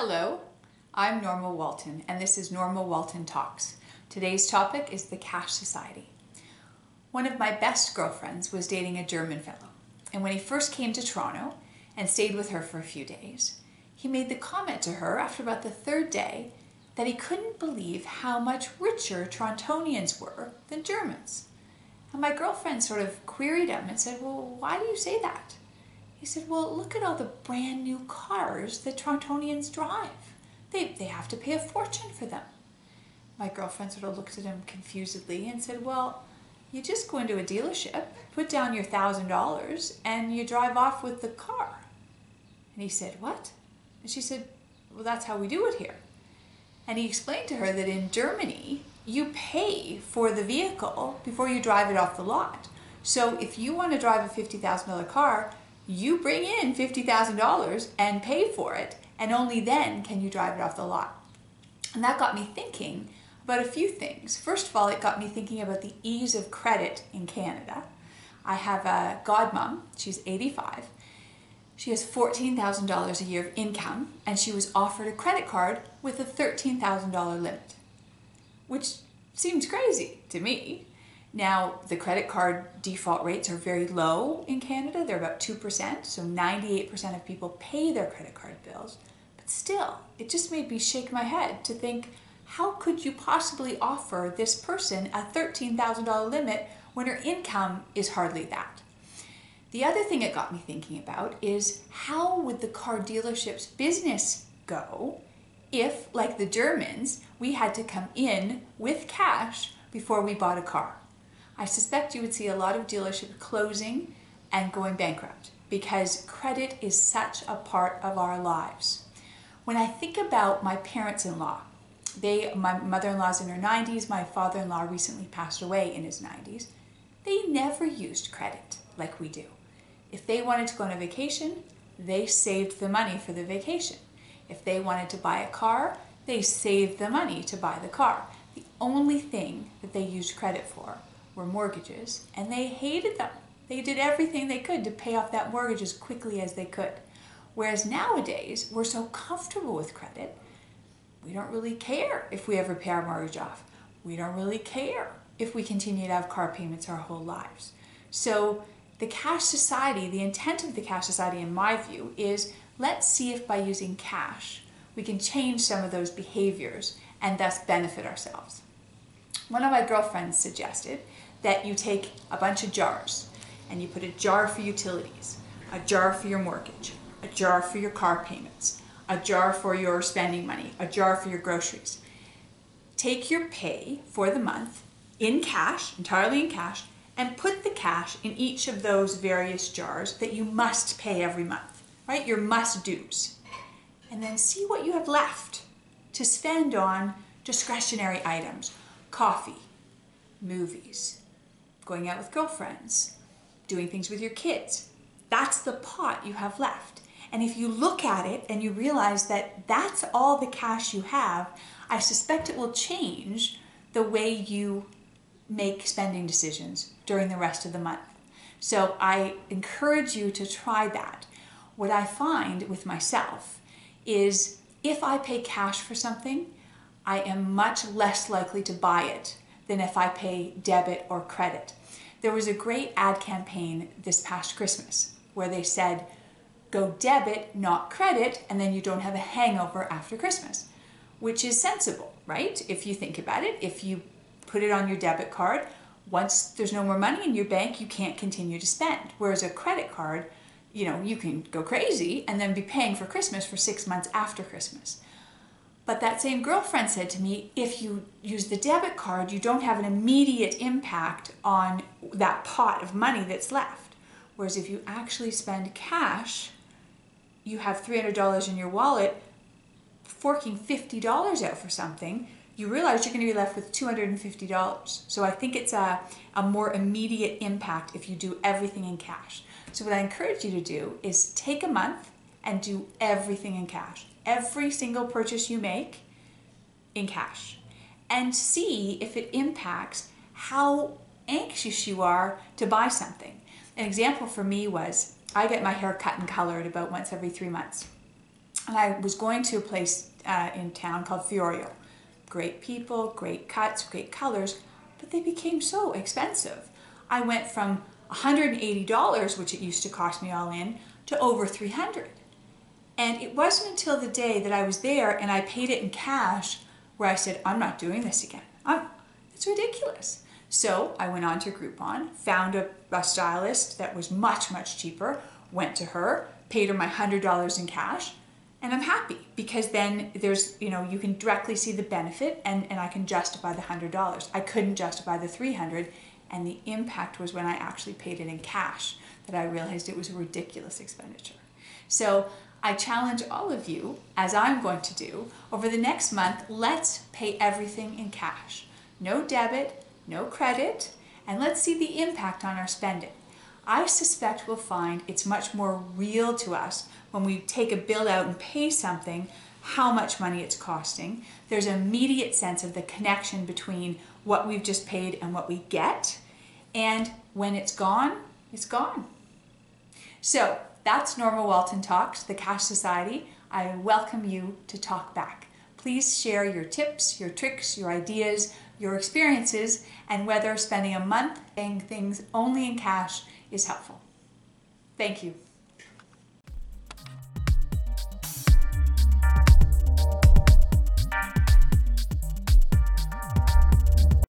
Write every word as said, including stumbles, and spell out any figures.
Hello, I'm Norma Walton, and this is Norma Walton Talks. Today's topic is the Cash Society. One of my best girlfriends was dating a German fellow, and when he first came to Toronto and stayed with her for a few days, he made the comment to her after about the third day that he couldn't believe how much richer Torontonians were than Germans. And my girlfriend sort of queried him and said, well, why do you say that? He said, well, look at all the brand new cars that Torontonians drive. They, they have to pay a fortune for them. My girlfriend sort of looked at him confusedly and said, well, you just go into a dealership, put down your thousand dollars, and you drive off with the car. And he said, what? And she said, well, that's how we do it here. And he explained to her that in Germany, you pay for the vehicle before you drive it off the lot. So if you want to drive a fifty thousand dollar car, you bring in fifty thousand dollars and pay for it, and only then can you drive it off the lot. And that got me thinking about a few things. First of all, it got me thinking about the ease of credit in Canada. I have a godmom, she's eighty-five. She has fourteen thousand dollars a year of income, and she was offered a credit card with a thirteen thousand dollar limit, which seems crazy to me. Now, the credit card default rates are very low in Canada. They're about two percent, so ninety-eight percent of people pay their credit card bills. But still, it just made me shake my head to think, how could you possibly offer this person a thirteen thousand dollar limit when her income is hardly that? The other thing it got me thinking about is how would the car dealership's business go if, like the Germans, we had to come in with cash before we bought a car? I suspect you would see a lot of dealerships closing and going bankrupt because credit is such a part of our lives. When I think about my parents-in-law, they, my mother-in-law's in her nineties, my father-in-law recently passed away in his nineties, they never used credit like we do. If they wanted to go on a vacation, they saved the money for the vacation. If they wanted to buy a car, they saved the money to buy the car. The only thing that they used credit for were mortgages, and they hated them. They did everything they could to pay off that mortgage as quickly as they could. Whereas nowadays, we're so comfortable with credit, we don't really care if we ever pay our mortgage off. We don't really care if we continue to have car payments our whole lives. So the Cash Society, the intent of the Cash Society in my view is, let's see if by using cash, we can change some of those behaviors and thus benefit ourselves. One of my girlfriends suggested that you take a bunch of jars and you put a jar for utilities, a jar for your mortgage, a jar for your car payments, a jar for your spending money, a jar for your groceries. Take your pay for the month in cash, entirely in cash, and put the cash in each of those various jars that you must pay every month, right? Your must-dos. And then see what you have left to spend on discretionary items. Coffee, movies, going out with girlfriends, doing things with your kids. That's the pot you have left. And if you look at it and you realize that that's all the cash you have, I suspect it will change the way you make spending decisions during the rest of the month. So I encourage you to try that. What I find with myself is if I pay cash for something, I am much less likely to buy it than if I pay debit or credit. There was a great ad campaign this past Christmas where they said, go debit, not credit, and then you don't have a hangover after Christmas, which is sensible, right? If you think about it, if you put it on your debit card, once there's no more money in your bank, you can't continue to spend. Whereas a credit card, you know, you can go crazy and then be paying for Christmas for six months after Christmas. But that same girlfriend said to me, if you use the debit card, you don't have an immediate impact on that pot of money that's left. Whereas if you actually spend cash, you have three hundred dollars in your wallet, forking fifty dollars out for something, you realize you're going to be left with two hundred fifty dollars. So I think it's a, a more immediate impact if you do everything in cash. So what I encourage you to do is take a month and do everything in cash. Every single purchase you make in cash. And see if it impacts how anxious you are to buy something. An example for me was, I get my hair cut and colored about once every three months. and I was going to a place uh, in town called Fiorio. Great people, great cuts, great colors, but they became so expensive. I went from one hundred eighty dollars, which it used to cost me all in, to over three hundred dollars. And it wasn't until the day that I was there and I paid it in cash where I said, I'm not doing this again. I'm, it's ridiculous. So I went on to Groupon, found a, a stylist that was much, much cheaper, went to her, paid her my one hundred dollars in cash, and I'm happy because then there's, you know, you can directly see the benefit and, and I can justify the one hundred dollars. I couldn't justify the three hundred dollars, and the impact was when I actually paid it in cash that I realized it was a ridiculous expenditure. So I challenge all of you, as I'm going to do, over the next month, let's pay everything in cash. No debit, no credit, and let's see the impact on our spending. I suspect we'll find it's much more real to us when we take a bill out and pay something, how much money it's costing. There's an immediate sense of the connection between what we've just paid and what we get. And when it's gone, it's gone. So that's Norma Walton Talks, the Cash Society. I welcome you to talk back. Please share your tips, your tricks, your ideas, your experiences, and whether spending a month paying things only in cash is helpful. Thank you.